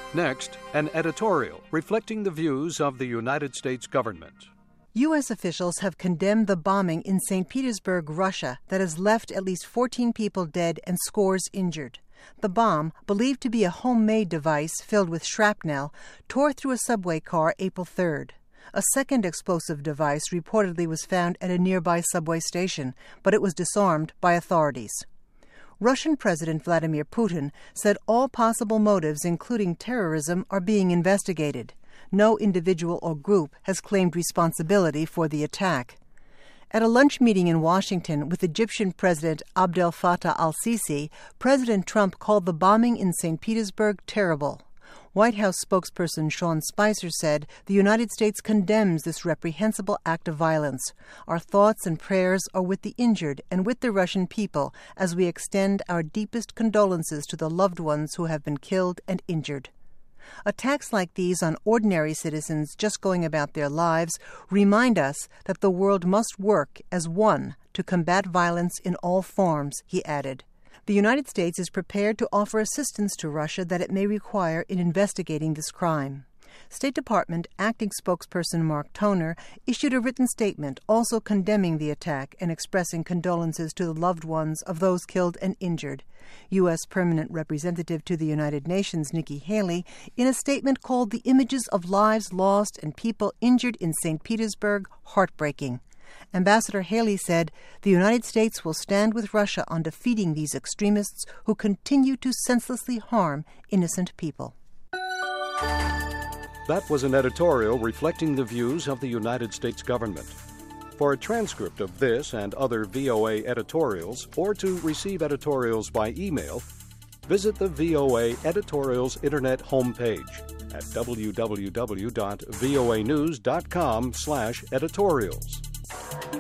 Next, an editorial reflecting the views of the United States government. U.S. officials have condemned the bombing in St. Petersburg, Russia, that has left at least 14 people dead and scores injured. The bomb, believed to be a homemade device filled with shrapnel, tore through a subway car April 3rd. A second explosive device reportedly was found at a nearby subway station, but it was disarmed by authorities. Russian President Vladimir Putin said all possible motives, including terrorism, are being investigated. No individual or group has claimed responsibility for the attack. At a lunch meeting in Washington with Egyptian President Abdel Fattah al-Sisi, President Trump called the bombing in St. Petersburg terrible. White House spokesperson Sean Spicer said the United States condemns this reprehensible act of violence. Our thoughts and prayers are with the injured and with the Russian people as we extend our deepest condolences to the loved ones who have been killed and injured. Attacks like these on ordinary citizens just going about their lives remind us that the world must work as one to combat violence in all forms, he added. The United States is prepared to offer assistance to Russia that it may require in investigating this crime. State Department acting spokesperson Mark Toner issued a written statement also condemning the attack and expressing condolences to the loved ones of those killed and injured. U.S. Permanent Representative to the United Nations Nikki Haley, in a statement called the images of lives lost and people injured in St. Petersburg heartbreaking. Ambassador Haley said the United States will stand with Russia on defeating these extremists who continue to senselessly harm innocent people. That was an editorial reflecting the views of the United States government. For a transcript of this and other VOA editorials, or to receive editorials by email, visit the VOA Editorials Internet homepage at www.voanews.com/editorials.